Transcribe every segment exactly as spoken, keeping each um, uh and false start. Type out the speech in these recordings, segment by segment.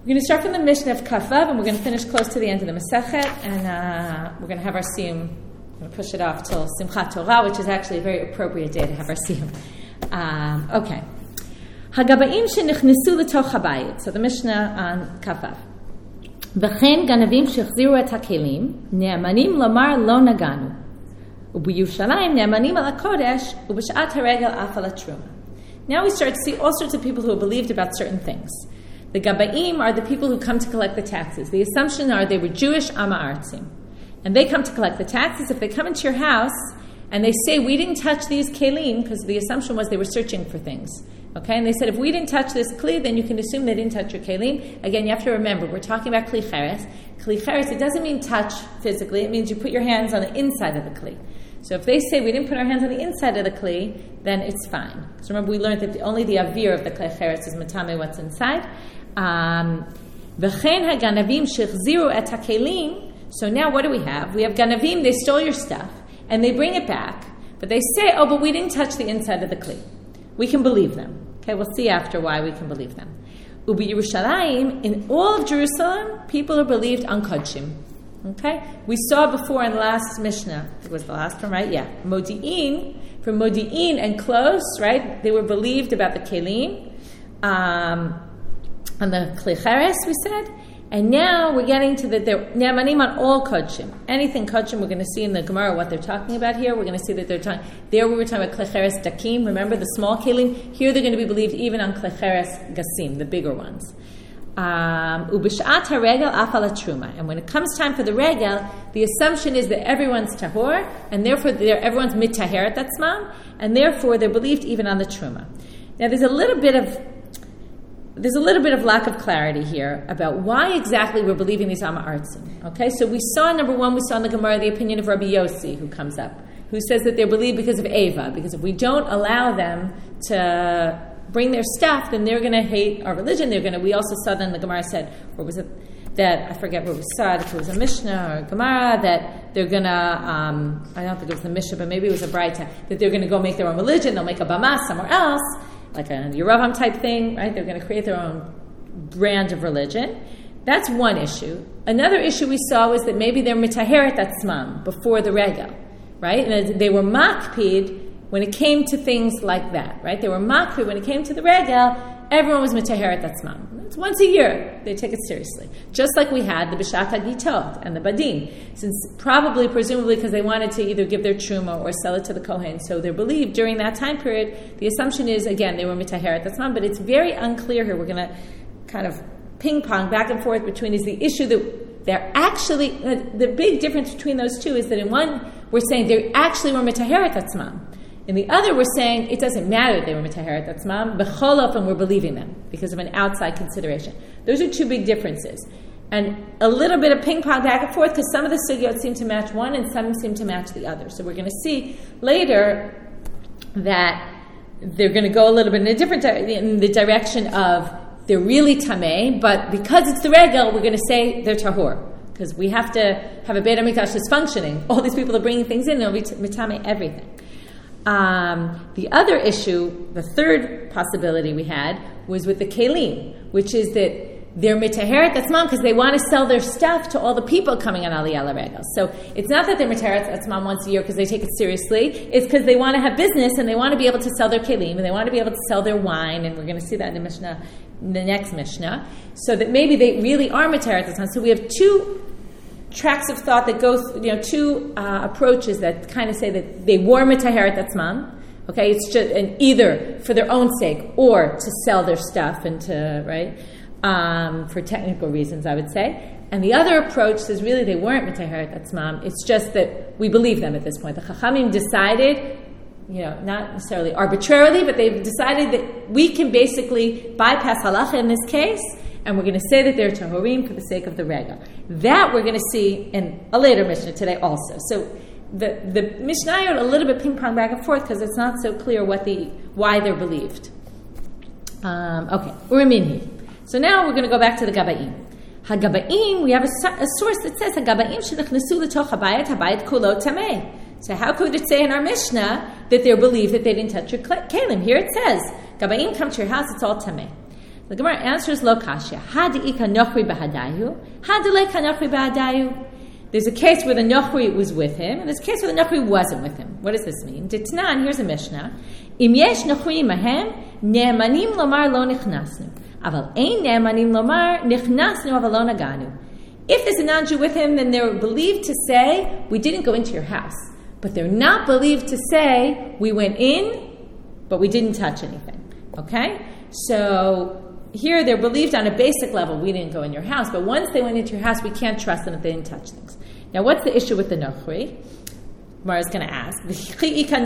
We're going to start from the Mishnah of Kaf Vav, and we're going to finish close to the end of the Masechet, and uh, we're going to have our Siyum. I'm going to push it off till Simchat Torah, which is actually a very appropriate day to have our Siyum. Um, okay. Hagabaim shenichnesu letoch habayit. So the Mishnah on Kaf Vav. V'chen ganavim shechziru et hakelim ne'amanim lomar lo naganu u'b'Yushalayim ne'amanim al hakodesh u'b'shat haregel af al hatruma. Now we start to see all sorts of people who have believed about certain things. The Gabaim are the people who come to collect the taxes. The assumption are they were Jewish Amma Artzim. And they come to collect the taxes. If they come into your house and they say, we didn't touch these kelim, because the assumption was they were searching for things. Okay, and they said, if we didn't touch this kli, then you can assume they didn't touch your kelim. Again, you have to remember, we're talking about kli cheres. Kli cheres, it doesn't mean touch physically. It means you put your hands on the inside of the kli. So if they say we didn't put our hands on the inside of the kli, then it's fine. Because remember, we learned that the, only the avir of the kli cheres is matame, what's inside. Um, so now what do we have? We have ganavim, they stole your stuff, and they bring it back, but they say, oh, but we didn't touch the inside of the kli. We can believe them. Okay, we'll see after why we can believe them. Ubi Yerushalayim, in all of Jerusalem, people are believed on kodshim. Okay? We saw before in the last Mishnah, it was the last one, right? Yeah. Modi'in, from Modi'in and close, right? They were believed about the kelim. Um... On the Kli Cheres, we said, and now we're getting to the Ne'amanim on all Kodshim. Anything Kodshim, we're going to see in the Gemara what they're talking about here. We're going to see that they're talking, there we were talking about Kli Cheres Dakim, remember the small Kelim? Here they're going to be believed even on Kli Cheres Gasim, the bigger ones. Ubishat HaRegel Afal HaTruma. And when it comes time for the Regel, the assumption is that everyone's Tahor, and therefore everyone's Mittaheret Atzmam, and therefore they're believed even on the Truma. Now there's a little bit of There's a little bit of lack of clarity here about why exactly we're believing these Amma Artzim. Okay, so we saw, number one, we saw in the Gemara the opinion of Rabbi Yossi, who comes up, who says that they're believed because of Eva, because if we don't allow them to bring their stuff, then they're going to hate our religion. They're going to. We also saw then the Gemara said, or was it that, I forget where we saw it, if it was a Mishnah or a Gemara, that they're going to, um, I don't think it was the Mishnah, but maybe it was a Braita, that they're going to go make their own religion, they'll make a Bama somewhere else, like a Yeravam type thing, right? They're going to create their own brand of religion. That's one issue. Another issue we saw was that maybe they're mitaheret atzmam before the regel, right? And they were makpid when it came to things like that, right? They were makpid when it came to the regel. Everyone was mitaheret atzmam. It's once a year. They take it seriously. Just like we had the B'shat HaGitot and the Badin. Since probably, presumably, because they wanted to either give their truma or sell it to the Kohen. So they're believed during that time period. The assumption is, again, they were mitaheret atzmam, but it's very unclear here. We're going to kind of ping-pong back and forth between is the issue that they're actually, uh, the big difference between those two is that in one, we're saying they actually were mitaheret atzmam. In the other, we're saying it doesn't matter that they were mitaheret atzmam, b'chol often we're believing them because of an outside consideration. Those are two big differences. And a little bit of ping-pong back and forth because some of the sugyot seem to match one and some seem to match the other. So we're going to see later that they're going to go a little bit in a different di- in the direction of they're really tameh, but because it's the regel, we're going to say they're tahor. Because we have to have a Beit HaMikdash that's functioning. All these people are bringing things in, they'll be mitameh everything. Um, the other issue, the third possibility we had, was with the kelim, which is that they're mitaheret atzmam because they want to sell their stuff to all the people coming on Aliyah L'Regel. So it's not that they're mitaheret atzmam once a year because they take it seriously. It's because they want to have business and they want to be able to sell their kelim and they want to be able to sell their wine. And we're going to see that in the Mishnah, in the next Mishnah. So that maybe they really are mitaheret atzmam. So we have two tracks of thought that go, you know, two uh, approaches that kind of say that they were mitaheret atzmam. Okay, it's just and either for their own sake or to sell their stuff and to right um, for technical reasons, I would say. And the other approach says really they weren't mitaheret atzmam. It's just that we believe them at this point. The Chachamim decided, you know, not necessarily arbitrarily, but they've decided that we can basically bypass halacha in this case. And we're going to say that they're tahorim for the sake of the regel. That we're going to see in a later Mishnah today also. So the the Mishnah are a little bit ping-pong back and forth because it's not so clear what the why they're believed. Um, okay, Urimini. So now we're going to go back to the Gabaim. Hagabaim, we have a, a source that says Hagabaim shenichnesu letoch habayit habayit kulo tameh. So how could it say in our Mishnah that they're believed that they didn't touch your kelim? Here it says Gabaim come to your house, it's all tameh. The Gemara answers lo kashya. Ha'de'ika nochri b'hadayu, ha'deleka nochri b'hadayu. There's a case where the nochri was with him, and there's a case where the nochri wasn't with him. What does this mean? Ditnan, here's a Mishnah. Im yesh nochri mahem, ne'emanim lomar lo nichnasnu. Aval ein ne'emanim lomar, nichnasnu aval lo naganu. If there's a non-Jew with him, then they're believed to say, we didn't go into your house. But they're not believed to say, we went in, but we didn't touch anything. Okay? So here they're believed on a basic level, we didn't go in your house. But once they went into your house, we can't trust them if they didn't touch things. Now, what's the issue with the nochri? Mara's going to ask. What's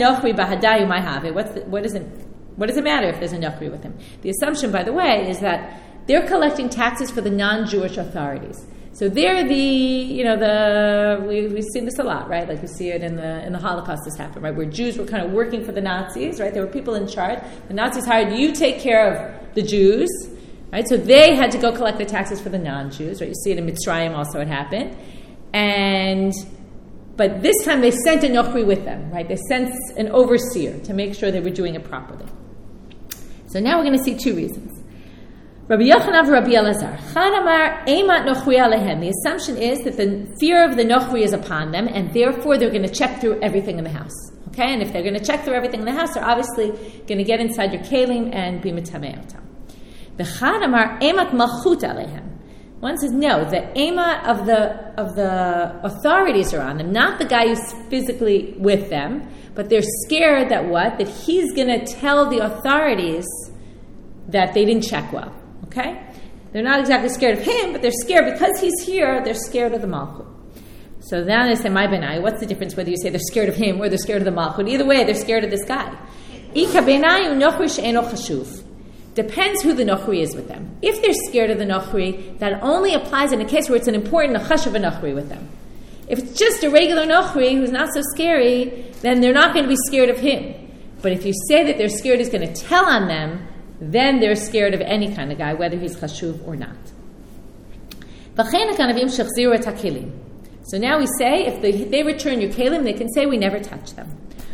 the, what, does it, what does it matter if there's a nochri with him? The assumption, by the way, is that they're collecting taxes for the non-Jewish authorities. So they're the, you know, the we, we've seen this a lot, right? Like we see it in the in the Holocaust. This happened, right? Where Jews were kind of working for the Nazis, right? There were people in charge. The Nazis hired you take care of the Jews, right? So they had to go collect the taxes for the non-Jews, right? You see it in Mitzrayim also. It happened, and but this time they sent a nochri with them, right? They sent an overseer to make sure they were doing it properly. So now we're going to see two reasons. Rabbi Yochanan and Rabbi Elazar. Chanamar eimat nochri alehem. The assumption is that the fear of the nochri is upon them, and therefore they're going to check through everything in the house. Okay, and if they're going to check through everything in the house, they're obviously going to get inside your kelim and be mitamei otam. The chanamar eimat malchut alehem. One says no. The ema of the of the authorities are on them, not the guy who's physically with them, but they're scared that what that he's going to tell the authorities that they didn't check well. Okay? They're not exactly scared of him, but they're scared because he's here, they're scared of the Malchut. So now they say, my benai, what's the difference whether you say they're scared of him or they're scared of the Malchut? Either way, they're scared of this guy. Ika benayu nochri she'eno chashuv. Depends who the nochri is with them. If they're scared of the nochri, that only applies in a case where it's an important chashuv nochri with them. If it's just a regular nochri who's not so scary, then they're not going to be scared of him. But if you say that they're scared he's going to tell on them, then they're scared of any kind of guy, whether he's chashuv or not. So now we say, if they, they return your kelim, they can say, we never touch them.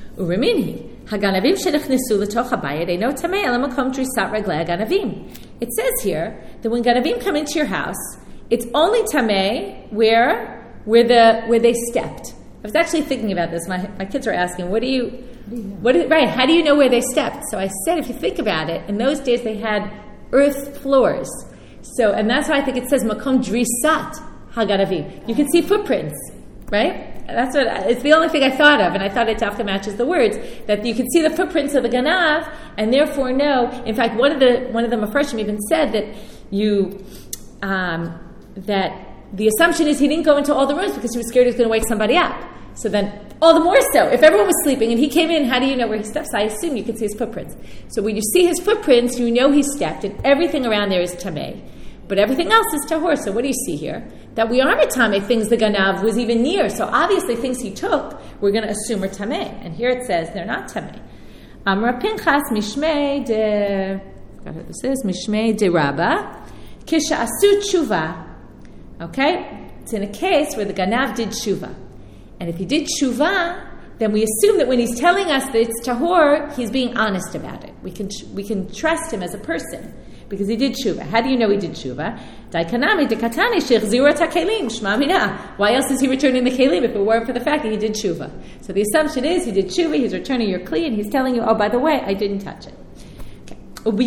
It says here that when ganavim come into your house, it's only tameh where, where, the, where they stepped. I was actually thinking about this. My, my kids are asking, what do you... What is, right, how do you know where they stepped? So I said, if you think about it, in those days they had earth floors. So, and that's why I think it says makom drisat hagaravim. You can see footprints, right? That's what it's the only thing I thought of, and I thought it often matches the words that you can see the footprints of the ganav, and therefore know. In fact, one of the one of the Mefarshim even said that you um, that the assumption is he didn't go into all the rooms because he was scared he was going to wake somebody up. So then, all the more so, if everyone was sleeping and he came in, how do you know where he steps? I assume you can see his footprints. So when you see his footprints, you know he stepped, and everything around there is tameh. But everything else is tahor. So what do you see here? That we are tameh things the ganav was even near. So obviously things he took, we're going to assume are tameh. And here it says they're not tameh. Amra Pinchas mishmei de... I forgot what this is. Mishmei de Rabba. Kisha asu tshuva. Okay? It's in a case where the ganav did tshuva. And if he did tshuva, then we assume that when he's telling us that it's tahor, he's being honest about it. We can we can trust him as a person because he did tshuva. How do you know he did tshuva? Daikanami dekatani shechzira takelim shma mina. Why else is he returning the kelim if it weren't for the fact that he did tshuva? So the assumption is he did tshuva. He's returning your kli, and he's telling you, oh, by the way, I didn't touch it. Okay.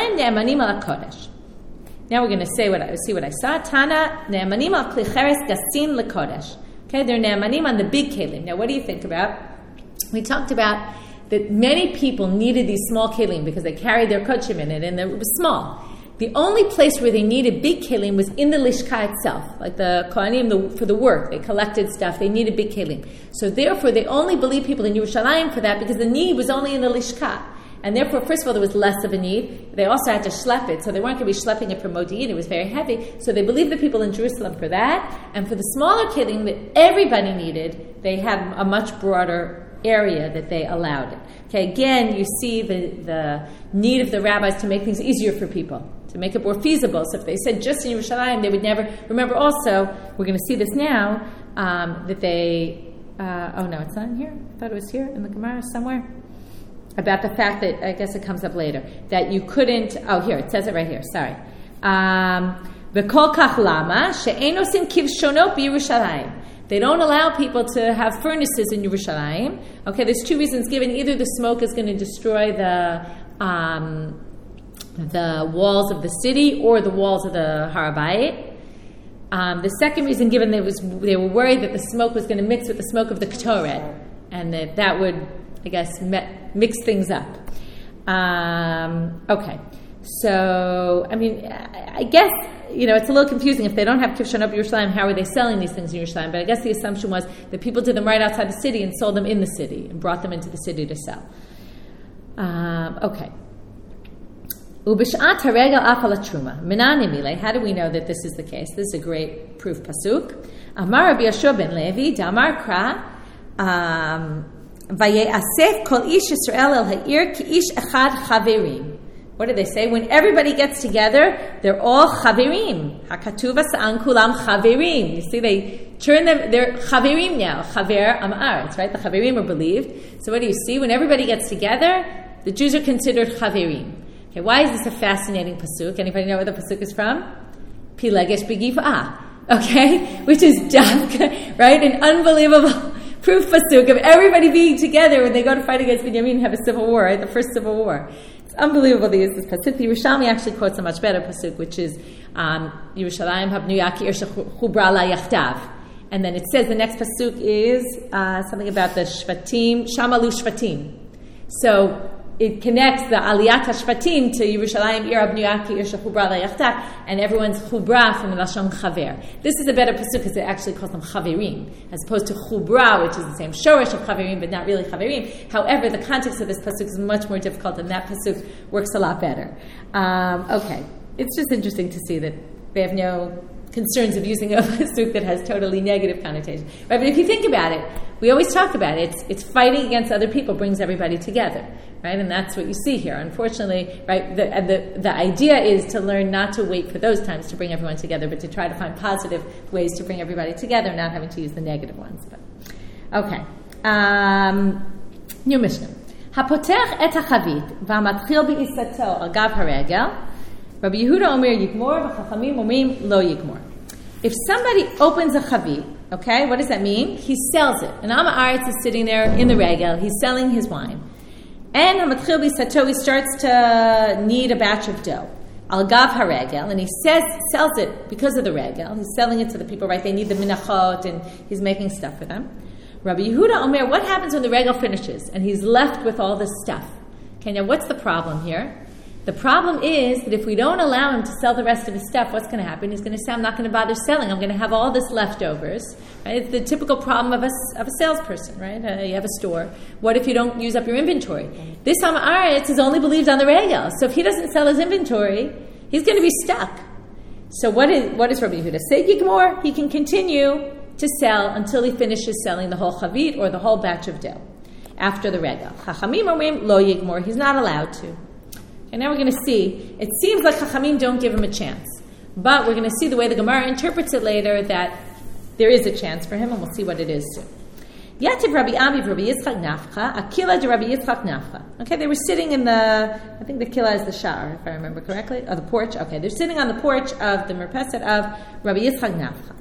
Now we're going to say what I see what I saw. Tana ne'emanim al kli cheres gasin lekodesh. Okay, they're ne'emanim on the big kelim. Now, what do you think about? We talked about that many people needed these small kelim because they carried their kodshim in it, and it was small. The only place where they needed big kelim was in the lishka itself, like the kohanim the, for the work. They collected stuff. They needed big kelim. So therefore, they only believed people in Yerushalayim for that because the need was only in the lishka. And therefore, first of all, there was less of a need. They also had to schlep it, so they weren't going to be schlepping it from Modi'in. It was very heavy. So they believed the people in Jerusalem for that. And for the smaller kelim that everybody needed, they had a much broader area that they allowed it. Okay, again, you see the, the need of the rabbis to make things easier for people, to make it more feasible. So if they said just in Yerushalayim, they would never... Remember also, we're going to see this now, um, that they... Uh, oh, no, it's not in here? I thought it was here in the Gemara somewhere. about the fact that, I guess it comes up later, that you couldn't, oh, here, it says it right here, sorry. Um, V'kol kach lama she'ein osim kivshonot b'Yerushalayim. They don't allow people to have furnaces in Yerushalayim. Okay, there's two reasons given. Either the smoke is going to destroy the um, the walls of the city or the walls of the Har HaBayit. Um, the second reason given, they was they were worried that the smoke was going to mix with the smoke of the Ketoret, and that that would, I guess, me- mix things up. Um, okay, so I mean, I guess, you know, it's a little confusing. If they don't have Kivshonot Yerushalayim, how are they selling these things in Yerushalayim? But I guess the assumption was that people did them right outside the city and sold them in the city and brought them into the city to sell. Um, okay. Ubishat haregel afal truma. Menanimile. How do we know that this is the case? This is a great proof pasuk. Amar Rabbi Yeshua ben Levi, Damar Kra, Vayeasef kol ish Yisrael el ha'ir ki ish echad chaverim. What do they say? When everybody gets together, they're all chaverim. Hakatuv asa'an kulam chaverim. You see, they turn them, they're chaverim now. Chaver am aretz, right? The chaverim are believed. So what do you see? When everybody gets together, the Jews are considered chaverim. Okay, why is this a fascinating pasuk? Anybody know where the pasuk is from? Pilegesh b'giv'ah. Okay? Which is Davka, right? An unbelievable proof pasuk of everybody being together when they go to fight against Binyamin and have a civil war, right? The first civil war. It's unbelievable they use this pasuk. The Yerushalmi actually quotes a much better pasuk, which is um, Yerushalayim habnuyaki ir shechubra la yachtav. And then it says the next pasuk is uh, something about the shvatim, shamalu shvatim. So it connects the Aliyat HaShvatim to Yerushalayim Ir Abnuyaki Ir Shechubra LaYachtak, and everyone's Chubra from the Lashon Chaver. This is a better pasuk because it actually calls them Chaverim, as opposed to Chubra, which is the same Shoresh of Chaverim, but not really Chaverim. However, the context of this pasuk is much more difficult, and that pasuk works a lot better. Um, okay, it's just interesting to see that they have no concerns of using a pasuk that has totally negative connotation. Right? But if you think about it, we always talk about it. It's, it's fighting against other people brings everybody together, right? And that's what you see here. Unfortunately, right? The, the the idea is to learn not to wait for those times to bring everyone together, but to try to find positive ways to bring everybody together, not having to use the negative ones. But okay, um, new Mishnah. Hapotech et hachavit v'amatchil b'isato al gav haregel. Rabbi Yehuda Omer Yigmor, v'chachamim Omrim Lo Yigmor. If somebody opens a chavit, okay, what does that mean? He sells it. And Am Haaretz is sitting there in the regel. He's selling his wine. And Hamatchil B'isato, he starts to knead a batch of dough. Al Gav HaRegel, and he says sells it because of the regel. He's selling it to the people, right? They need the minachot, and he's making stuff for them. Rabbi Yehuda Omer, what happens when the regel finishes and he's left with all this stuff? Okay, now what's the problem here? The problem is that if we don't allow him to sell the rest of his stuff, what's going to happen? He's going to say, I'm not going to bother selling. I'm going to have all this leftovers. Right? It's the typical problem of a, of a salesperson, right? Uh, you have a store. What if you don't use up your inventory? This Am Haaretz is only believed on the regel. So if he doesn't sell his inventory, he's going to be stuck. So what is what is Rabbi Yehuda say? Yigmor, he can continue to sell until he finishes selling the whole chavit or the whole batch of dough after the regel. Chachamim omrim lo yigmor. He's not allowed to. And now we're going to see, it seems like Chachamim don't give him a chance. But we're going to see the way the Gemara interprets it later that there is a chance for him, and we'll see what it is soon. Yativ Rabbi Ami Rabbi Yitzchak Nafcha, Akila de Rabbi Yitzchak Nafcha. Okay, they were sitting in the, I think the Kila is the shower, if I remember correctly, or the porch. Okay, they're sitting on the porch of the Merpeset of Rabbi Yitzchak Nafcha.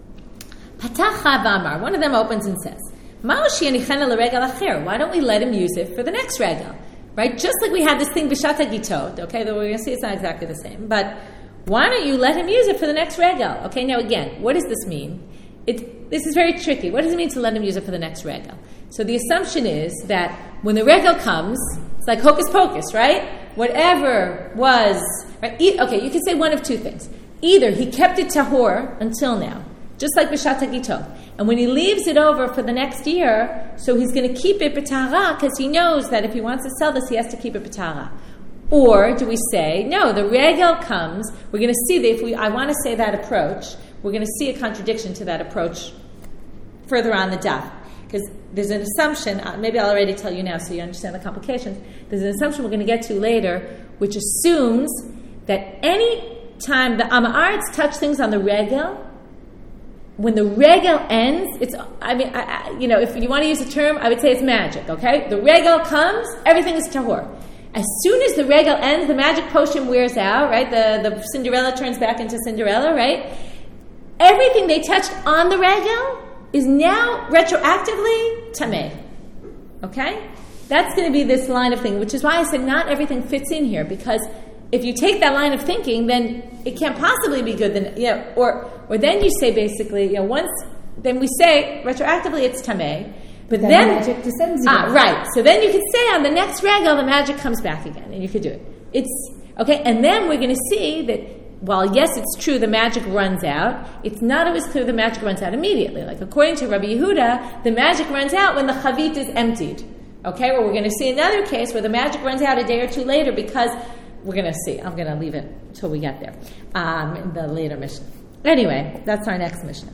Patacha V'amar, one of them opens and says, Ma'oshi anichena l'regel acher, why don't we let him use it for the next regel? Right? Just like we had this thing, B'shat HaGitot, okay, though we're going to see it's not exactly the same. But why don't you let him use it for the next regel? Okay, now again, what does this mean? It, this is very tricky. What does it mean to let him use it for the next regel? So the assumption is that when the regel comes, it's like hocus pocus, right? Whatever was, right? E- okay, you can say one of two things. Either he kept it tahor until now, just like B'shat HaGitot. And when he leaves it over for the next year, so he's going to keep it b'tahara because he knows that if he wants to sell this, he has to keep it b'tahara. Or do we say, no, the regel comes, we're going to see that if we, I want to say that approach, we're going to see a contradiction to that approach further on the daf. Because there's an assumption, maybe I'll already tell you now so you understand the complications, there's an assumption we're going to get to later, which assumes that any time the Am Haaretz touch things on the regel, when the regel ends, it's, I mean, I, I, you know, if you want to use a term, I would say it's magic, okay? The regel comes, everything is tahor. As soon as the regel ends, the magic potion wears out, right? The, the Cinderella turns back into Cinderella, right? Everything they touched on the regel is now retroactively tameh, okay? That's going to be this line of thinking, which is why I said not everything fits in here, because if you take that line of thinking, then it can't possibly be good. Then, you know, or or then you say basically, you know, once then we say retroactively it's tameh, but then, then the magic descends again. Ah, right. So then you could say on the next regel the magic comes back again, and you could do it. It's okay, and then we're going to see that while yes, it's true the magic runs out, it's not always clear the magic runs out immediately. Like according to Rabbi Yehuda, the magic runs out when the chavit is emptied. Okay, well we're going to see another case where the magic runs out a day or two later because we're going to see. I'm going to leave it until we get there um, in the later Mishnah. Anyway, that's our next Mishnah.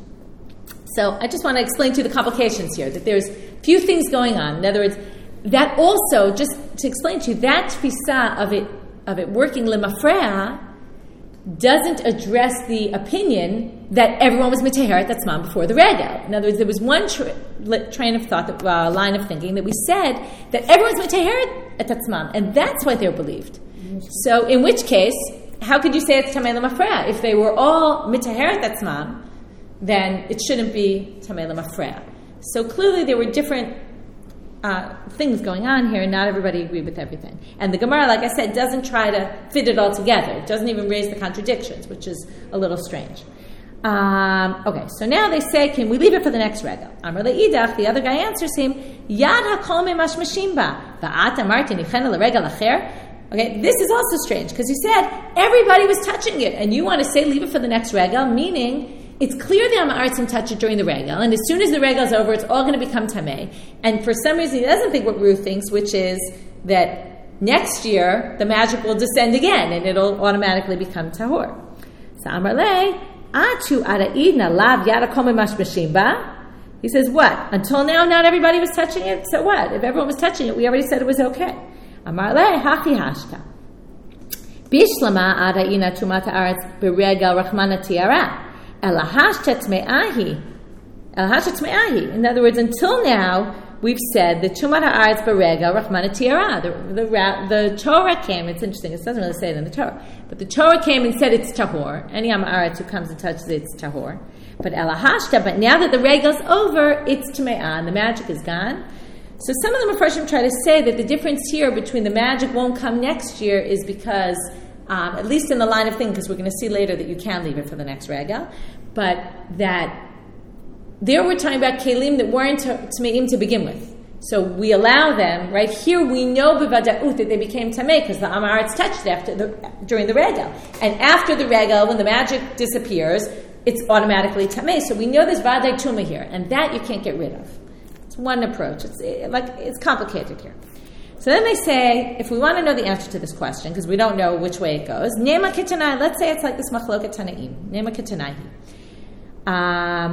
So I just want to explain to you the complications here, that there's a few things going on. In other words, that also, just to explain to you, that tfisa of it, of it working lemafrea doesn't address the opinion that everyone was mitaheret atzmam before the regel. In other words, there was one tra- train of thought, that, uh, line of thinking, that we said that everyone's mitaheret atzmam, and that's why they're believed. So, in which case, how could you say it's tamei lemafrea? If they were all mitaheret atzmam, then it shouldn't be tamei lemafrea. So clearly, there were different uh, things going on here, and not everybody agreed with everything. And the Gemara, like I said, doesn't try to fit it all together. It doesn't even raise the contradictions, which is a little strange. Um, okay, so now they say, can we leave it for the next regel? Amar le'idach, the other guy answers him, Yad hakol memashmashim ba, va'at amarti nichena l'regel acher. Okay, this is also strange, because he said, everybody was touching it, and you want to say, leave it for the next regel, meaning, it's clear the Amaritsim touch it during the regel, and as soon as the regel is over, it's all going to become tameh. And for some reason, he doesn't think what Ruth thinks, which is that next year, the magic will descend again, and it'll automatically become tahor. So Amar le, atu ara'idna lav yadakom mashmashim ba. He says, what? Until now, not everybody was touching it, so what? If everyone was touching it, we already said it was okay. Amar le, hachi hashta. Bishlama ara'ina tumat ha'aretz beregel rachmana tiara. In other words, until now, we've said the Tumat Ha'aretz Berega Rachmana Tiara. The, the, the Torah came, it's interesting, it doesn't really say it in the Torah, but the Torah came and said it's Tahor. Any Ha'aretz who comes and touches it, it's Tahor. But Elahashta, but now that the regel's over, it's Tume'ah, and the magic is gone. So some of the Mepharshim try to say that the difference here between the magic won't come next year is because Um, at least in the line of thing, because we're going to see later that you can leave it for the next regel, but that there we're talking about kelim that weren't tameim to begin with. So we allow them, right here we know b'vada'ut that they became tamei because the Amaretz touched it after the, during the regel. And after the regel, when the magic disappears, it's automatically tamei. So we know there's vadai tuma here, and that you can't get rid of. It's one approach. It's it, like it's complicated here. So then they say, if we want to know the answer to this question, because we don't know which way it goes, Nema Ketanai, let's say it's like this Machloket Tanaim. Nema Ketanai. Um,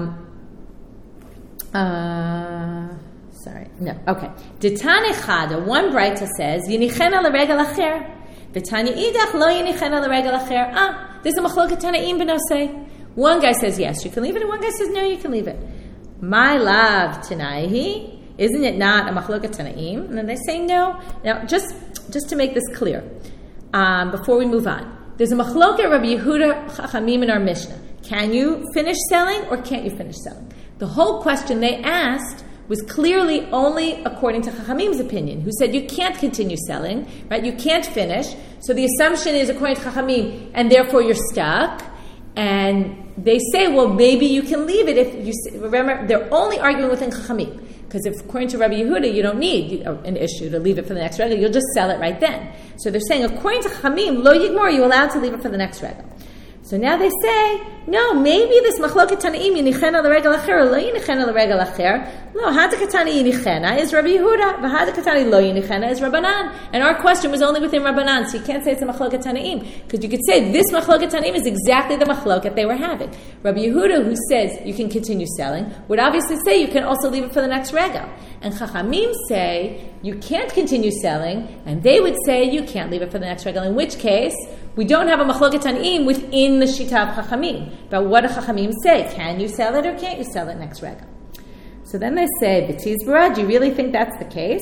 uh, sorry, no, okay. Ditane Chada, one Braita says, Yinichena l'regel acher, V'tanya idach lo yinichena l'regel acher. Ah, there's a Machloket Tanaim b'nosei. One guy says yes, you can leave it, and one guy says no, you can leave it. My love Tanaihi. Isn't it not a machloket tanaim? And then they say no. Now, just just to make this clear, um, before we move on, there's a machloket Rabbi Yehuda Chachamim in our Mishnah. Can you finish selling or can't you finish selling? The whole question they asked was clearly only according to Chachamim's opinion, who said you can't continue selling, right? You can't finish. So the assumption is according to Chachamim, and therefore you're stuck. And they say, well, maybe you can leave it if you remember. They're only arguing within Chachamim. Because if, according to Rabbi Yehuda, you don't need an issue to leave it for the next regel, you'll just sell it right then. So they're saying, according to Chamim, lo yigmor, you're allowed to leave it for the next regel. So now they say, no, maybe this machloket tanaim yinichena l'regel acher, lo yinichena l'regel acher. Lo, hadakatani yinichena is Rabbi Yehuda, v'hadakatani lo yinichena is Rabbanan. And our question was only within Rabbanan, so you can't say it's a machloket tanaim, because you could say this machloket tanaim is exactly the machloket they were having. Rabbi Yehuda, who says you can continue selling, would obviously say you can also leave it for the next regel. And Chachamim say you can't continue selling, and they would say you can't leave it for the next regel, in which case we don't have a machloket tanim within the shita of Chachamim. But what do Chachamim say? Can you sell it or can't you sell it next regal? So then they say, B'tizbara, do you really think that's the case?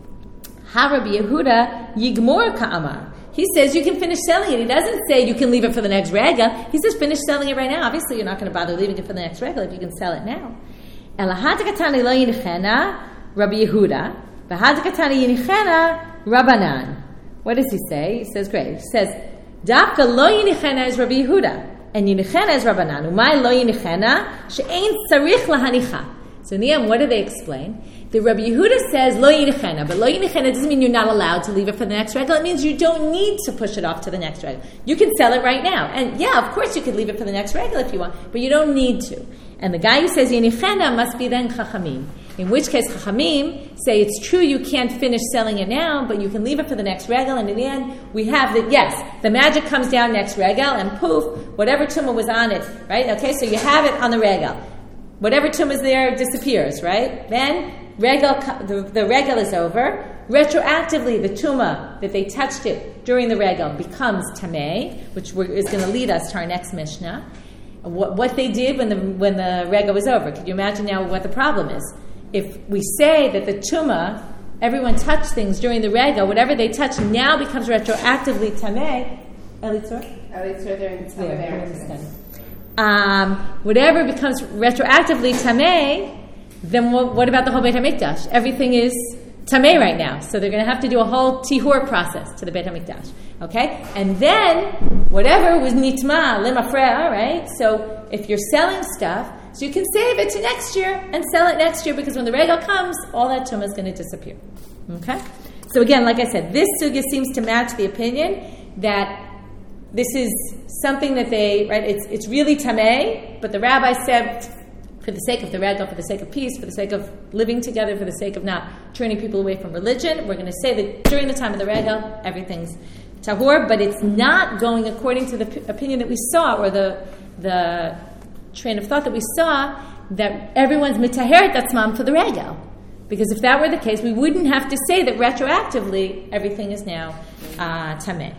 Ha Rabbi Yehuda yigmor ka'amar. He says you can finish selling it. He doesn't say you can leave it for the next regal. He says finish selling it right now. Obviously, you're not going to bother leaving it for the next regal if you can sell it now. Elahadakatani lo yinichena Rabbi Yehuda, v'hadakatani yinichena Rabbanan. What does he say? He says, great. He says, Dafka lo yinichena is Rabbi Yehuda, and yinichena is Rabbanan. Umay lo yinichena she'ein tzarich lahanicha. So in the end, what do they explain? The Rabbi Yehuda says lo yinichena, but lo yinichena doesn't mean you're not allowed to leave it for the next regal. It means you don't need to push it off to the next regal. You can sell it right now, and yeah, of course you could leave it for the next regal if you want, but you don't need to. And the guy who says yinichena must be then Chachamim. In which case, Chachamim say it's true you can't finish selling it now, but you can leave it for the next regal. And in the end, we have that. Yes, the magic comes down next regal, and poof, whatever tumah was on it, right? Okay, so you have it on the regal. Whatever tumah is there disappears, right? Then regal, the, the regal is over. Retroactively, the tumah that they touched it during the regal becomes tamei, which we're, is going to lead us to our next Mishnah. What, what they did when the when the regal was over. Could you imagine now what the problem is? If we say that the tumah, everyone touched things during the regal, whatever they touch now becomes retroactively tamei. Elitzur? Elitzur, they're in some yeah, um, whatever becomes retroactively tamei, then what, what about the whole Beit HaMikdash? Everything is tamei right now. So they're going to have to do a whole tihur process to the Beit HaMikdash. Okay? And then, whatever was nitma, limafrea, right? So if you're selling stuff, so you can save it to next year and sell it next year, because when the regal comes, all that tumah is going to disappear. Okay? So again, like I said, this sugya seems to match the opinion that this is something that they, right, it's it's really tamei, but the rabbi said, for the sake of the regal, for the sake of peace, for the sake of living together, for the sake of not turning people away from religion, we're going to say that during the time of the regal, everything's tahur, but it's not going according to the p- opinion that we saw, or the the train of thought that we saw, that everyone's mitaheret atzmam for the regal. Because if that were the case, we wouldn't have to say that retroactively everything is now uh, tamei.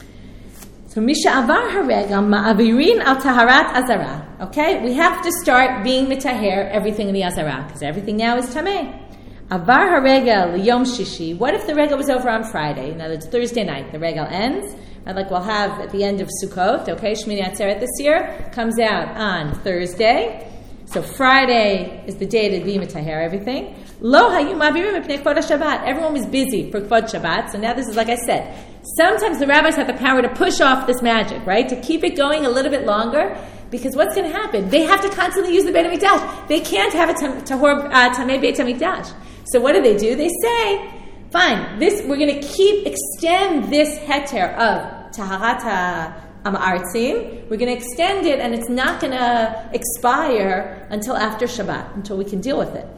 So misha avar haregal ma'avirin al taharat azara. Okay, we have to start being mitaher everything in the azara, because everything now is tamei. Avar haregal liyom shishi. What if the regal was over on Friday? In other words, Thursday night, the regal ends. Right, like we'll have at the end of Sukkot. Okay, Shmini Atzeret this year comes out on Thursday. So Friday is the day to be mitaher everything. Lo hayu ma'avirim mipnei kvod Shabbat. Everyone was busy for kvod Shabbat. So now this is like I said. Sometimes the rabbis have the power to push off this magic, right? To keep it going a little bit longer, because what's going to happen? They have to constantly use the Beit HaMikdash. They can't have a tahor tamei Beit HaMikdash. So what do they do? They say, fine, this we're going to keep extend this heter of taharat ha'artzim. We're going to extend it, and it's not going to expire until after Shabbat, until we can deal with it.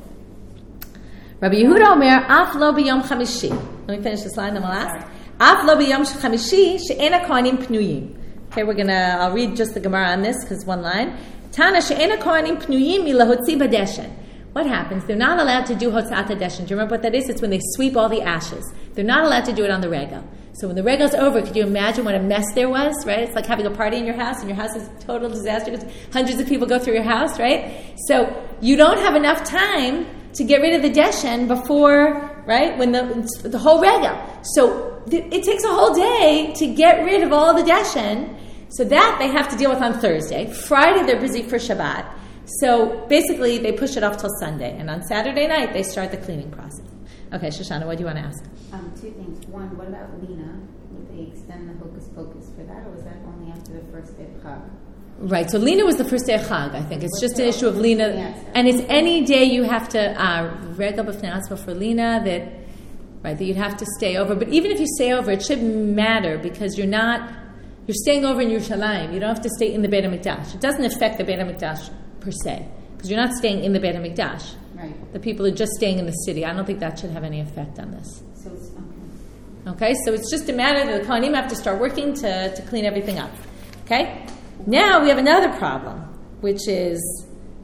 Rabbi Yehuda Omer, af lo b'yom chamishi. Let me finish this line, then we'll ask. Af lo b'yom chamishi she'ena kohanim pnuyim. Okay, we're gonna. I'll read just the Gemara on this because one line. Tana she'ena kohanim pnuyim milahotzi badeshen. What happens? They're not allowed to do hotzat hadeshen. Do you remember what that is? It's when they sweep all the ashes. They're not allowed to do it on the regal. So when the regal's over, could you imagine what a mess there was? Right? It's like having a party in your house, and your house is a total disaster because hundreds of people go through your house. Right? So you don't have enough time to get rid of the deshen before, right, when the the whole regal. So th- it takes a whole day to get rid of all the deshen. So that they have to deal with on Thursday. Friday they're busy for Shabbat. So basically they push it off till Sunday. And on Saturday night they start the cleaning process. Okay, Shoshana, what do you want to ask? Um, two things. One, what about Lina? Would they extend the hocus pocus for that, or was that only after the first day of Chag? Right, so Lina was the first day of Chag, I think. It's What's just an issue of Lina. Yes. And it's any day you have to, regal b'fnei atzmo for Lina, that, right, that you'd have to stay over. But even if you stay over, it shouldn't matter because you're not, you're staying over in Yerushalayim. You don't have to stay in the Beit HaMikdash. It doesn't affect the Beit HaMikdash per se, because you're not staying in the Beit HaMikdash. Right. The people are just staying in the city. I don't think that should have any effect on this. So it's, okay. Okay, so it's just a matter that the Kohanim have to start working to, to clean everything up. Okay? Now we have another problem, which is,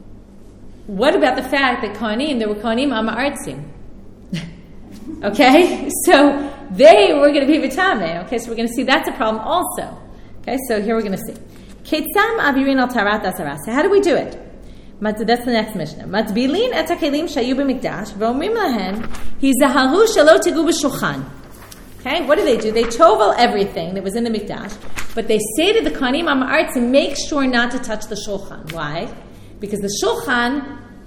what about the fact that Kohanim, there were Kohanim Ama'artzim? Okay? So they were going to be Vitame. Okay, so we're going to see that's a problem also. Okay, so here we're going to see. Ketzam avirin al tarat asara. So how do we do it? That's the next Mishnah. Matbilin et hakelim shayu b'mikdash v'omrim lahen hizaharu shelo tegu b'shulchan. Okay, what do they do? They tovel everything that was in the mikdash, but they say to the kohanim ha'ma'artzim, make sure not to touch the shulchan. Why? Because the shulchan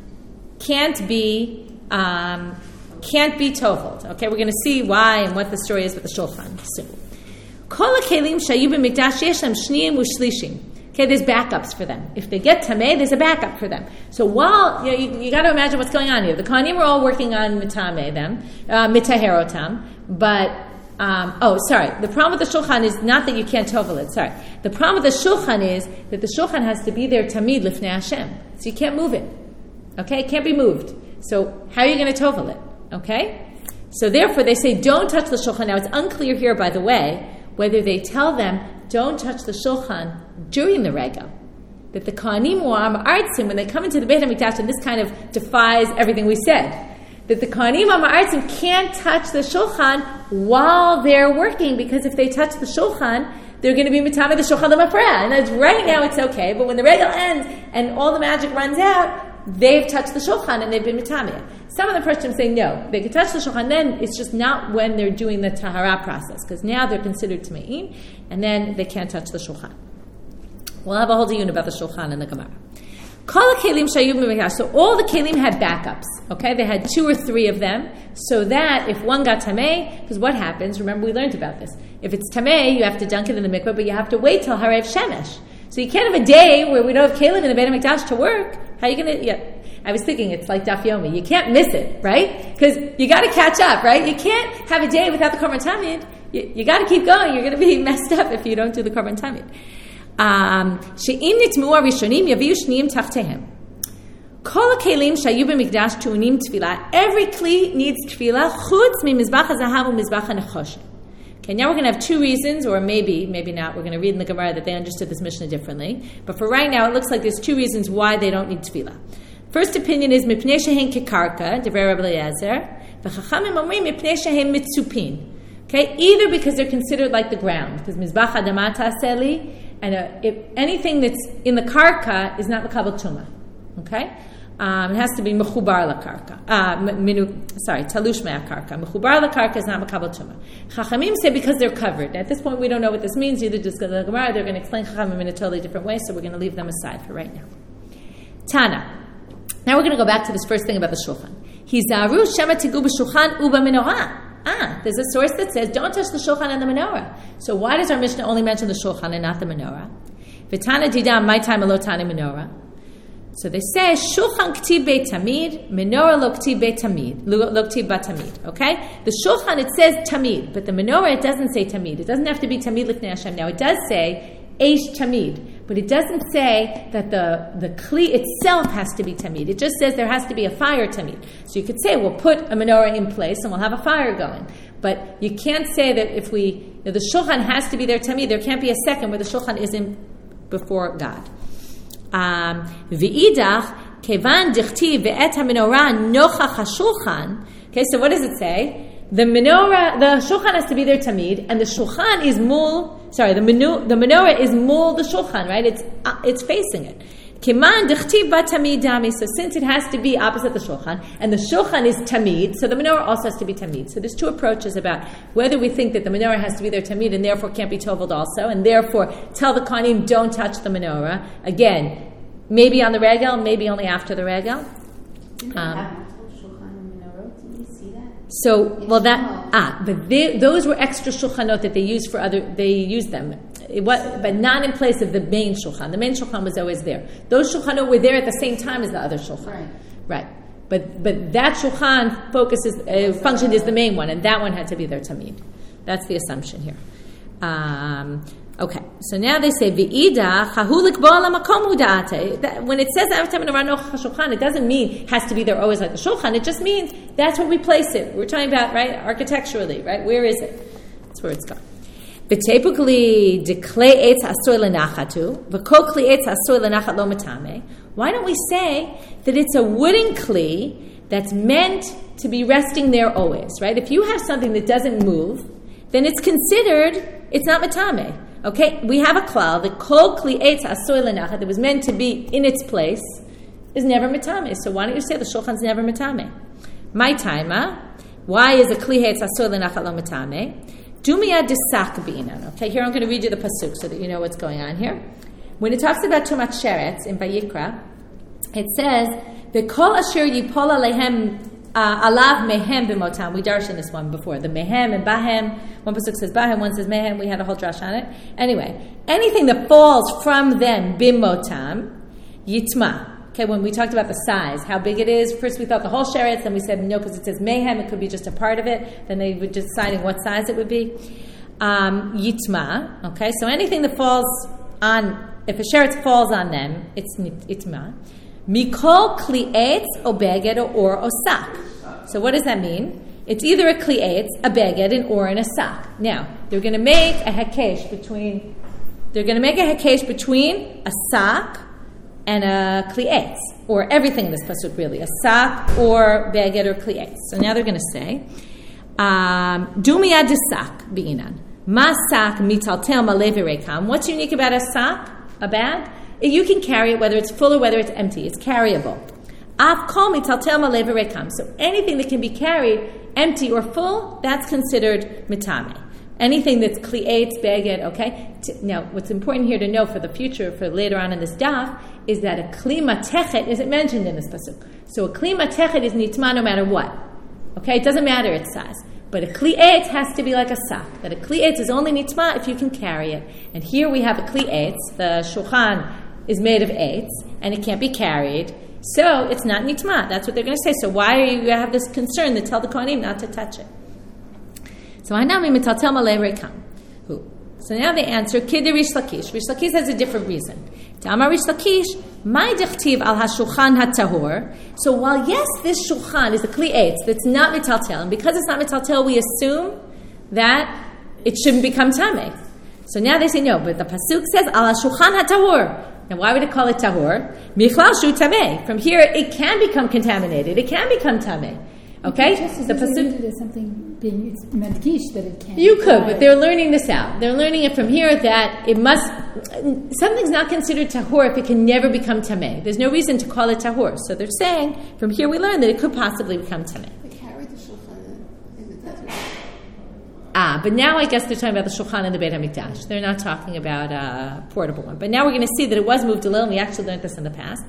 can't be um, can't be toveled. Okay, we're going to see why and what the story is with the shulchan soon. Kol hakelim shayu b'mikdash yesh lem shniyim u'shlishim. Okay, there's backups for them. If they get tameh, there's a backup for them. So while, you know, you, you got to imagine what's going on here. The kohanim are all working on mitameh them, uh, mitaherotam, but, um, oh, sorry. The problem with the shulchan is not that you can't tovel it. Sorry. The problem with the shulchan is that the shulchan has to be there tamid lifnei Hashem. So you can't move it. Okay? It can't be moved. So how are you going to tovel it? Okay? So therefore they say don't touch the shulchan. Now it's unclear here, by the way, whether they tell them don't touch the shulchan during the regal. That the kohanim or ha'ma'artzim, when they come into the Beit HaMikdash, and this kind of defies everything we said, that the kohanim or ha'ma'artzim can't touch the shulchan while they're working, because if they touch the shulchan, they're going to be mitameh the shulchan l'mafreya. And it's, right now it's okay, but when the regal ends and all the magic runs out, they've touched the shulchan and they've been mitameh. Some of the Pershim say no, they can touch the shulchan, then it's just not when they're doing the tahara process, because now they're considered tameim, and then they can't touch the shulchan. We'll have a whole diyun about the shulchan in the Gemara. So all the kelim had backups, okay? They had two or three of them, so that if one got tameh, because what happens, remember we learned about this, if it's tameh, you have to dunk it in the mikveh, but you have to wait till harev shemesh. So you can't have a day where we don't have kelim in the Beit HaMikdash to work. How are you going to, yeah. I was thinking it's like Daf Yomi. You can't miss it, right? Because you got to catch up, right? You can't have a day without the Korban Tamid. You, you got to keep going. You're going to be messed up if you don't do the Korban Tamid. She'im nitmu arishonim yaviu shniyim tachtehem. Kol hakelim shayu b'mikdash tu'unim tefillah. Every kli needs tefillah chutz mimizbach hazahav u'mizbach hanechoshet. Okay, now we're going to have two reasons, or maybe, maybe not. We're going to read in the Gemara that they understood this Mishnah differently. But for right now, it looks like there's two reasons why they don't need tefillah. First opinion is mipnei shehen kekarka, divrei Rabbi Eliezer, v'chachamim omrim mipnei shehen mitzupin. Okay, either because they're considered like the ground, because mizbach adama ta'aseli, and uh, if anything that's in the karka is not makabel tuma. Okay, um, it has to be mechubar la karka. Uh, minu, sorry, talush mea karka. Mechubar la karka is not makabel tuma. Chachamim say because they're covered. At this point, we don't know what this means. Either just because of the Gemara, they're going to explain chachamim in a totally different way. So we're going to leave them aside for right now. Tana. Now we're going to go back to this first thing about the shulchan. Hizaru shema tigu b'shulchan uba menorah. Ah, there's a source that says don't touch the shulchan and the menorah. So why does our Mishnah only mention the shulchan and not the menorah? V'tana didam my time alotana menorah. So they say shulchan ktib beit tamid, menorah lo ktib beit tamid, lo ktib bat tamid. Okay, the shulchan it says tamid, but the menorah it doesn't say tamid. It doesn't have to be tamid lifnei Hashem. Now it does say eish tamid, but it doesn't say that the, the kli itself has to be tamid. It just says there has to be a fire tamid. So you could say we'll put a menorah in place and we'll have a fire going. But you can't say that if we, you know, the shulchan has to be there tamid. There can't be a second where the shulchan isn't before God. V'idach kevan dichti ve'et ha-menorah nochach ha-shulchan. Okay, so what does it say? The menorah, the shulchan has to be there tamid, and the shulchan is mul. Sorry, the menu, the menorah is mul the shulchan, right? It's uh, it's facing it. Kiman dechtiv ba tamid dami. So since it has to be opposite the shulchan, and the shulchan is tamid, so the menorah also has to be tamid. So there's two approaches about whether we think that the menorah has to be there tamid and therefore can't be toveled also, and therefore tell the kohanim don't touch the menorah. Again, maybe on the regal, maybe only after the regal. Um, So, well, that ah, but they, those were extra shulchanot that they used for other. They used them, it was, but not in place of the main shulchan. The main shulchan was always there. Those shulchanot were there at the same time as the other shulchan, right? Right. But but that shulchan focuses uh, function is the main one, and that one had to be there tamid. That's the assumption here. Um, okay, so now they say v'ida chahulik ba'ala makom hudaate. When it says shulchan, it doesn't mean it has to be there always like the shulchan. It just means that's where we place it. We're talking about right architecturally, right? Where is it? That's where it's gone. V'tepukli dekle etz asur lenachatu v'kol kli etz asur lenachat lo matame. Why don't we say that it's a wooden kli that's meant to be resting there always, right? If you have something that doesn't move, then it's considered, it's not matame. Okay, we have a klal, the kol kli eitz asoy lenachat, that was meant to be in its place, is never mitame. So why don't you say the shulchan's never mitame? My timer, why is a kli eitz asoy lenachat lo mitame? Dumia desak bi'inan. Okay, here I'm going to read you the pasuk so that you know what's going on here. When it talks about tumat sheretz in Vayikra, it says, "V'kol asher yipol alehem alav mehem b'motam." We darshan this one before. The mehem and bahem. One pasuk says bahem, one says mehem. We had a whole drash on it. Anyway, anything that falls from them b'motam yitma. Okay, when we talked about the size, how big it is, first we thought the whole sheretz, then we said no, because it says mayhem, it could be just a part of it. Then they were deciding what size it would be. Um, yitma, okay, so anything that falls on, if a sheretz falls on them, it's yitma. Mikol kli eitz o beged or osak. So what does that mean? It's either a kli eitz, a beged, an or, and a sak. Now, they're going to make a hekesh between, they're going to make a hekesh between a sak and a kli eitz, or everything in this pasuk really, a sak or beged or kli eitz. So now they're going to say, dumia de sak bi'inan, ma sak mitaltel malev rekam. What's unique about a sak, a bag? You can carry it whether it's full or whether it's empty. It's carryable. Af kol mitaltel malev rekam. So anything that can be carried empty or full, that's considered mitame. Anything that's kli eitz, beged, okay? Now, what's important here to know for the future, for later on in this daf, is that a kli matechet isn't mentioned in this pasuk. So a kli matechet is nitma no matter what. Okay? It doesn't matter its size. But a kli eitz has to be like a sak. That a kli eitz is only nitma if you can carry it. And here we have a kli eitz. The shulchan is made of eitz, and it can't be carried. So it's not nitma. That's what they're going to say. So why are you have this concern to tell the kohanim not to touch it? So Hanami mitaltel malei rekam. Who? So now they answer Kidder Rish Lakish. Rish Lakish has a different reason. Ta'amar Rish Lakish, my dichtiv al hashulchan hatahor. So while yes, this shulchan is a kli eitz that's not mitaltel, and because it's not mitaltel, we assume that it shouldn't become tameh. So now they say no, but the pasuk says al hashulchan hatahor. Now why would it call it tahor? Michlal shu tameh. From here, it can become contaminated. It can become tameh. Okay, just the pasuk is something being it's medgish that it can't. You could, but they're learning this out. They're learning it from here that it must. Something's not considered tahor if it can never become tameh. There's no reason to call it tahor. So they're saying from here we learn that it could possibly become tameh. They carry the shulchan in the desert. Ah, but now I guess they're talking about the shulchan in the Beit HaMikdash. They're not talking about a portable one. But now we're going to see that it was moved a little, and we actually learned this in the past.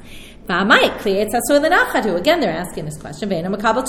Again, they're asking this question. Do you remember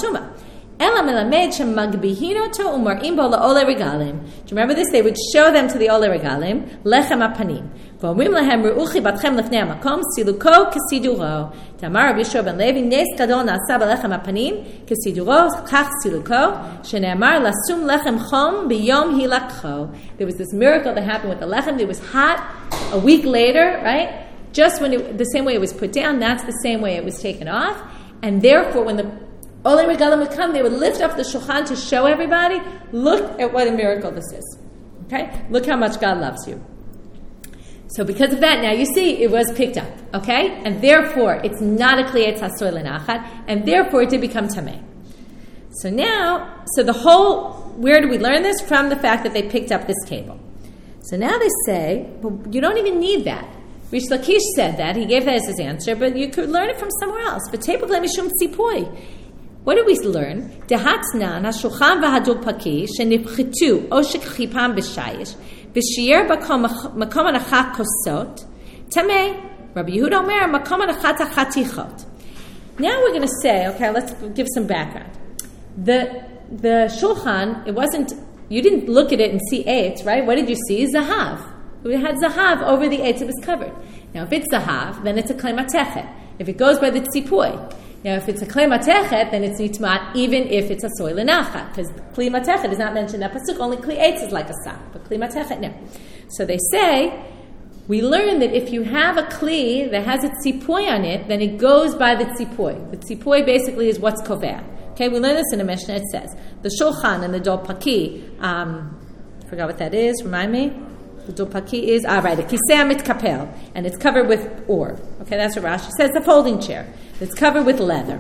this? They would show them to the ole regalim, lechem apanim. V'omrim lehem ru'uchi batchem lefnei hamakom, siluko kesiduro. Tamar Rabbi Yeshua ben Levi, nes gadol na'asa b'lechem apanim, kesiduro, kach siluko, shene'amar lasum lechem chom b'yom hilakcho. There was this miracle that happened with the lechem. It was hot a week later, right? Just when it, the same way it was put down, that's the same way it was taken off. And therefore, when the Olei Regalim would come, they would lift up the shulchan to show everybody, look at what a miracle this is. Okay? Look how much God loves you. So because of that, now you see, it was picked up. Okay? And therefore, it's not a kli eitz hasoy lenachat, and therefore it did become tameh. So now, so the whole, where do we learn this? From the fact that they picked up this table. So now they say, well, you don't even need that. Rish Lakish said that. He gave that as his answer, but you could learn it from somewhere else. But table mishum tzipui. What did we learn? Dehatznan hashulchan v'hadul paki shenipchitu oshek chipam b'shayish b'shir makom anachat kosot tamei. Rabbi Yehuda Omer makom anachat achatichot. Now we're going to say, okay, let's give some background. The the shulchan, it wasn't. You didn't look at it and see eitz, right? What did you see? Zahav. We had zahav over the eitz, it was covered. Now, if it's zahav, then it's a klei matechet. If it goes by the tzipui. Now, if it's a klei matechet, then it's nitmat, even if it's a soy lenachat, because klei matechet is not mentioned in that pasuk. Only klei eitz is like a sak, but klei matechet, no. So they say, we learn that if you have a kli that has a tzipui on it, then it goes by the tzipui. The tzipui basically is what's koveh. Okay, we learn this in a Mishnah. It says the shulchan and the dol paki. Um, I forgot what that is. Remind me. The dol paki is ah right. A kiseh mitkapel, and it's covered with or. Okay, that's what Rashi says. The folding chair. It's covered with leather.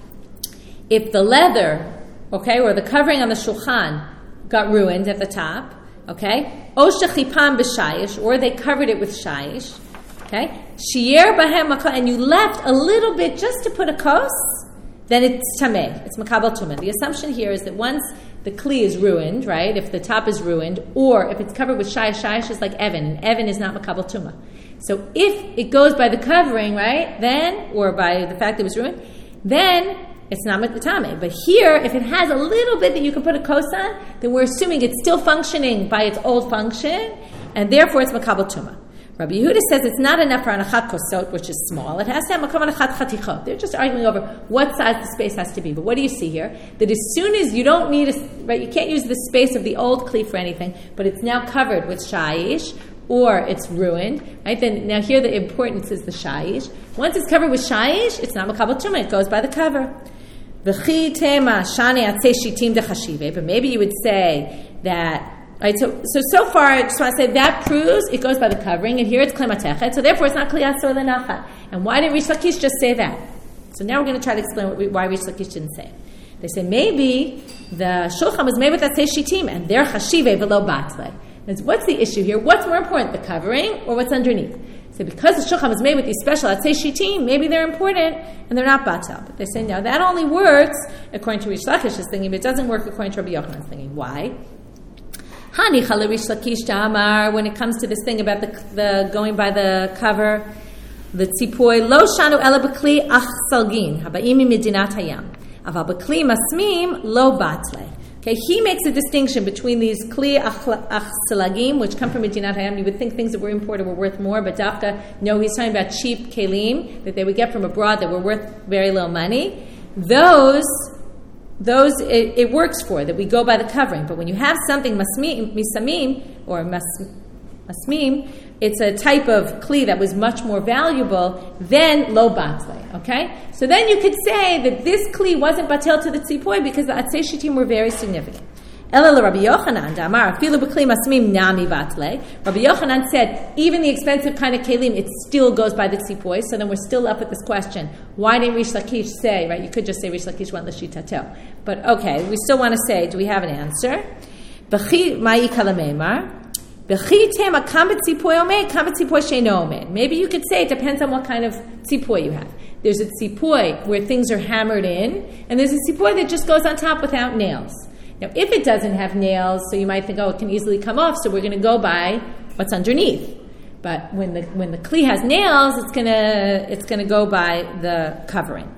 If the leather, okay, or the covering on the shulchan got ruined at the top, okay, O shechipam b'shayish, or they covered it with shayish. Okay, shiyer bahem makal, and you left a little bit just to put a kos, then it's tameh. It's makabel tumah. The assumption here is that once the kli is ruined, right? If the top is ruined, or if it's covered with shayish, shayish is like evan, and evan is not makabel tumah. So if it goes by the covering, right, then, or by the fact that it was ruined, then it's not matame. But here, if it has a little bit that you can put a kos on, then we're assuming it's still functioning by its old function, and therefore it's makabel tumah. Rabbi Yehuda says it's not enough for anachat kosot, which is small. It has to have makam anachat chatichot. They're just arguing over what size the space has to be. But what do you see here? That as soon as you don't need a, right, you can't use the space of the old kli for anything, but it's now covered with shayish, or it's ruined, right? Then now here the importance is the shayish. Once it's covered with shayish, it's not makabel tumah. It goes by the cover. V'chi tema shani atzei shitim dechashive. But maybe you would say that. Right, so, so so far, I just want to say that proves it goes by the covering, and here it's klei matechet, so therefore it's not kli asur lenachat. And why didn't Rish Lakish just say that? So now we're going to try to explain what we, why Rish Lakish didn't say it. They say maybe the shulchan was made with that shitim, and they're chashive v'lo batle. What's the issue here? What's more important, the covering or what's underneath? So because the shulchan was made with these special atzei shitim, maybe they're important and they're not batal. But they say no, that only works according to Rish Lakish's thinking, but it doesn't work according to Rabbi Yochanan's thinking. Why? When it comes to this thing about the, the going by the cover, the tzipoi lo shanu ela b'kli ach salgin habaim midinat hayam aval b'kli masmim lo batle. Okay, he makes a distinction between these kli ach salagim, which come from midinat hayam. You would think things that were imported were worth more, but dafka, no, he's talking about cheap kelim that they would get from abroad that were worth very little money. Those. Those it, it works for, that we go by the covering. But when you have something masmim, misamim, or mas, masmim, it's a type of kli that was much more valuable than lo batle, okay? So then you could say that this kli wasn't batel to the tzipoi because the atzei shitim were very significant. Ela Rabbi Yochanan, Damar, afilu b'kli masmim nami batle. Rabbi Yochanan said, even the expensive kind of kelim, it still goes by the tzipoi. So then we're still left with this question: why didn't Rish Lakish say? Right? You could just say Rish Lakish went l'shitatel, but okay, we still want to say, do we have an answer? B'chi ma'i kalameimar. B'chi tema kam b'tzipoi omed, kam b'tzipoi sheino omed. Maybe you could say it depends on what kind of tzipoi you have. There's a tzipoi where things are hammered in, and there's a tzipoi that just goes on top without nails. Now, if it doesn't have nails, so you might think, oh, it can easily come off, so we're going to go by what's underneath. But when the when the kli has nails, it's gonna it's gonna go by the covering.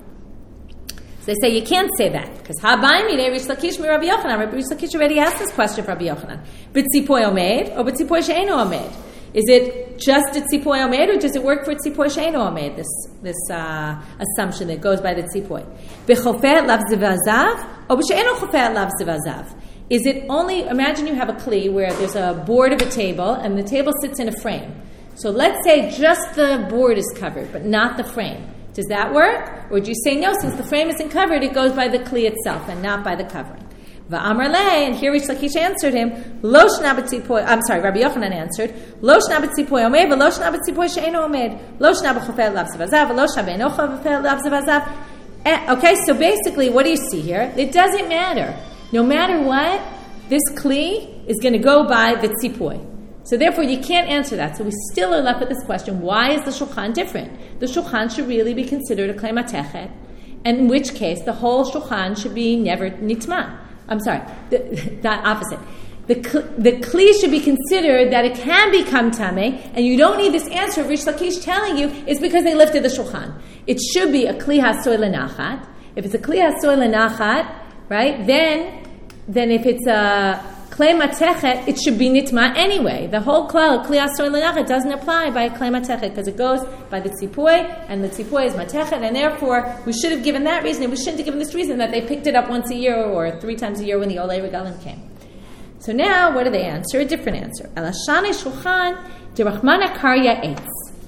So they say you can't say that because habayim yidei Rish Lakish mi Rabbi Yochanan. Rabbi Rish Lakish already asked this question for Rabbi Yochanan. B'tzipoi omed or b'tzipoi she'eno omed? Is it just a tzipoi omed, or does it work for tzipoi she'eno omed? This this uh, assumption that goes by the tzipoi. B'chofet lav zivazav or b'she'eno chofet lav zivazav? Is it only? Imagine you have a kli where there's a board of a table, and the table sits in a frame. So let's say just the board is covered, but not the frame. Does that work? Or do you say no? Since the frame isn't covered, it goes by the kli itself and not by the covering. Va'amar le, and here Rish Lakish answered him, Lo shna b'tzipoi, I'm sorry, Rabbi Yochanan answered, Lo shna b'tzipoi omed, v'lo shna b'tzipoi she'eno omed, Lo shna b'chofet lav zavazav, v'lo shna b'eno chofet lav zavazav. Okay, so basically, what do you see here? It doesn't matter. No matter what, this kli is going to go by the tzipoi. So therefore, you can't answer that. So we still are left with this question, why is the shulchan different? The shulchan should really be considered a klei matechet, and in which case, the whole shulchan should be never nitma. I'm sorry, the, the opposite. The, the kli should be considered that it can become tameh, and you don't need this answer of Rish Lakish telling you it's because they lifted the shulchan. It should be a kli hasoy lenachat. If it's a kli hasoy lenachat, right, then, then if it's a klei matechet, it should be nitma anyway. The whole klal, kli hasoy lenachat, doesn't apply by klei matechet because it goes by the tzipoi, and the tzipoi is matechet, and therefore we should have given that reason, and we shouldn't have given this reason that they picked it up once a year or three times a year when the Olei Regalim came. So now, what do they answer? A different answer. Alashane shulchan derachmana karya eitz.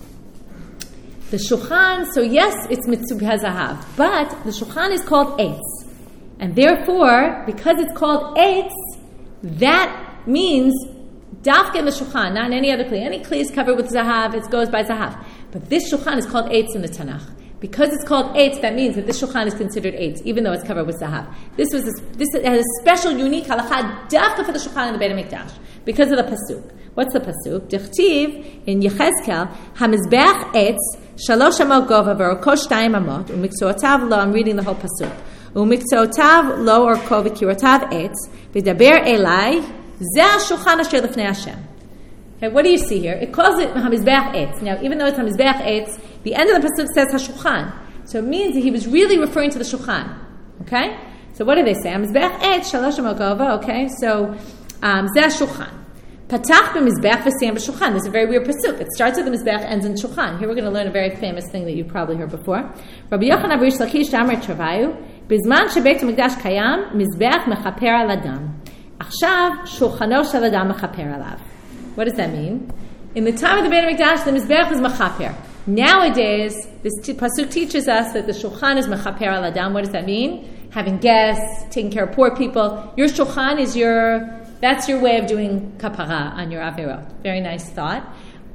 The shulchan, so yes, it's mitzub hazahav, but the shulchan is called eitz, and therefore, because it's called eitz, that means dafka in the shulchan, not in any other kli. Any kli is covered with zahav; it goes by zahav. But this shulchan is called eitz in the Tanakh. Because it's called eitz, that means that this shulchan is considered eitz, even though it's covered with zahav. This was a, this has a special, unique halacha dafka for the shulchan in the Beit HaMikdash because of the pasuk. What's the pasuk? Dichtiv in Yechezkel hamizbeach eitz shalosh amot gova v'orko shtayim amot umiksotav lo. I'm reading the whole pasuk. Umiksotav lo orko v'kirotav eitz v'daber elai zeh shulchan asher lifnei Hashem. Okay, what do you see here? It calls it hamizbeach eitz. Now, even though it's hamizbeach eitz, the end of the pasuk says hashulchan, so it means that he was really referring to the shulchan. Okay, so what do they say? Hamizbeach eitz shalosh amot gova. Okay, so um, zeh shulchan. Patach b'mizbeach v'siyam b'shulchan. This is a very weird pasuk. It starts with the mizbeach, ends in shulchan. Here we're going to learn a very famous thing that you've probably heard before. Rabbi Yochanan Rish Lakish Amar Travayu b'zman shebeit hamikdash kayam mizbeach mechaper al adam. Achshav shulchano shel adam mechaper alav. What does that mean? In the time of the Beit HaMikdash, the mizbeach is mechaper. Nowadays, this t- pasuk teaches us that the shulchan is mechaper al adam. What does that mean? Having guests, taking care of poor people. Your shulchan is your, that's your way of doing kapara on your averot. Very nice thought.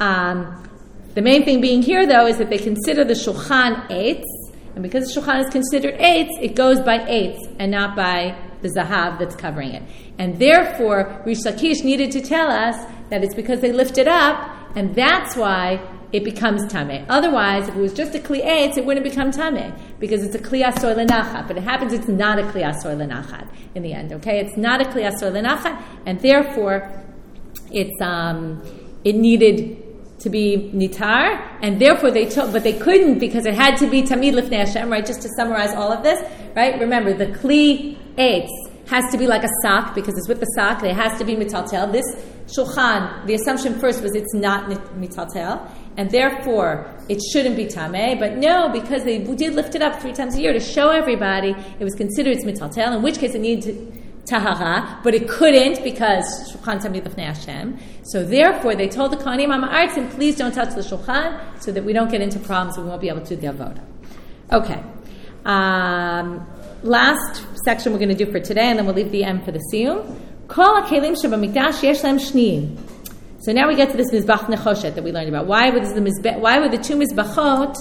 Um, the main thing being here, though, is that they consider the shulchan eitz, and because the shulchan is considered eitz, it goes by eitz and not by the zahav that's covering it. And therefore, Rish Lakish needed to tell us that it's because they lift it up, and that's why it becomes tameh. Otherwise, if it was just a kli eitz, it wouldn't become tameh, because it's a kli asor lenachat. But it happens it's not a kli asor lenachat in the end. Okay, it's not a kli asor lenachat, and therefore, it's um, it needed to be nitar, and therefore they told, but they couldn't because it had to be tamid lifnei Hashem. Right? Just to summarize all of this, right? Remember, the kli eitz has to be like a sock because it's with the sock. It has to be mitaltel. This shulchan, the assumption first was it's not mitaltel, and therefore it shouldn't be tameh. But no, because they did lift it up three times a year to show everybody, it was considered it's mitaltel. In which case it needed tahara, but it couldn't because shulchan tamid lifnei Hashem. So therefore they told the kohanim ha'ma'artzim, please don't touch the shulchan, so that we don't get into problems and we won't be able to do the avodah. Okay. Um, Last section we're going to do for today, and then we'll leave the end for the siyum. Kol hakelim shebamikdash yesh lahem shniyim. So now we get to this mizbach nechoshet that we learned about. Why was the mizbech, Why were the two mizbachot?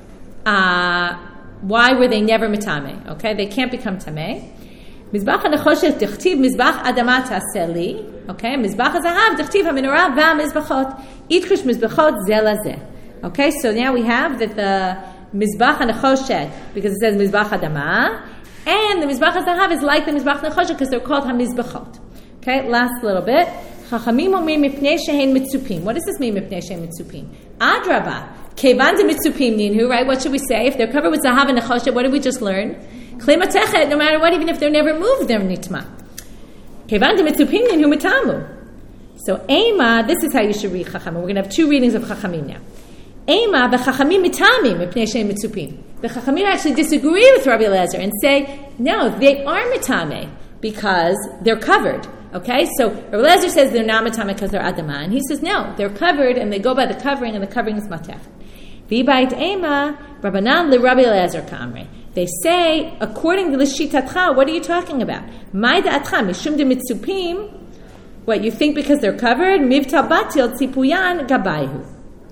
Uh, why were they never mitame? Okay, they can't become tameh. Mizbach nechoshet dichtiv mizbach adama taseli. Okay, mizbach zahav dichtiv hamenorah va'mizbachot itkush mizbachot zeh lazeh. Okay, so now we have that the mizbach nechoshet, because it says mizbach adama. And the Mizbach HaZahav is like the Mizbach Nechoshet because they're called HaMizbachot. Okay, last little bit. Chachamim omrim mipnei shehein mitzupim. What does this mean, mipnei shehein mitzupim? Adraba. Kevan de mitzupim ninhu, right? What should we say? If they're covered with Zahav and Nechoshet, what did we just learn? Klei matechet, no matter what, even if they're never moved, they're nitma. Kevan de mitzupim ninhu mitamu. So, Ema, this is how you should read Chachamim. We're going to have two readings of Chachamim now. Ema v'chachamim mitamim mipnei shehein mitzupim. The Chachamim actually disagree with Rabbi Eliezer and say, no, they are mitame because they're covered. Okay, so Rabbi Eliezer says they're not mitame because they're adama, and he says no, they're covered, and they go by the covering, and the covering is matech. V'bait ema Rabbanan le Rabbi Eliezer kamre. They say, according to the Shitatcha, what are you talking about? Mai da'atcha mishum de mitzupim. What, you think because they're covered? Mivta batil tzipuyan gabayhu.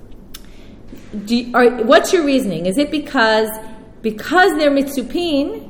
Do you, or, what's your reasoning? Is it because because they're mitzupin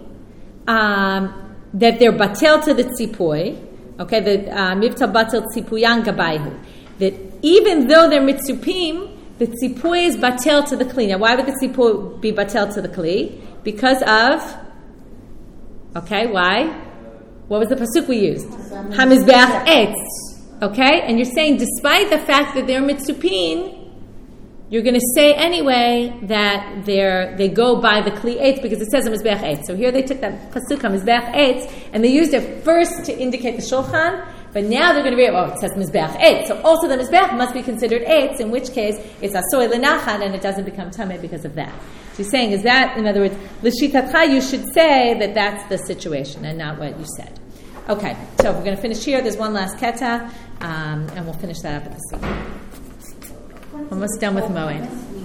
um, that they're batel to the tzipui? Okay, the mivta batel tzipuyan gabayhu. That even though they're mitzupim, the tzipui is batel to the kli. Now, why would the tzipui be batel to the kli? Because of okay, why? What was the pasuk we used? Hamizbeach eitz. Okay, and you're saying despite the fact that they're mitzupin, you're going to say anyway that they're, they go by the kli eitz because it says mizbeach eitz. So here they took that pasuk mizbeach eitz and they used it first to indicate the shulchan, but now they're going to be oh it says mizbeach eitz, so also the mizbeach must be considered eitz, in which case it's asoy lenachat and it doesn't become tameh because of that. So he's saying is that, in other words, l'shitatcha you should say that that's the situation and not what you said. Okay, so we're going to finish here. There's one last keta, um, and we'll finish that up at the second. Almost done with mowing.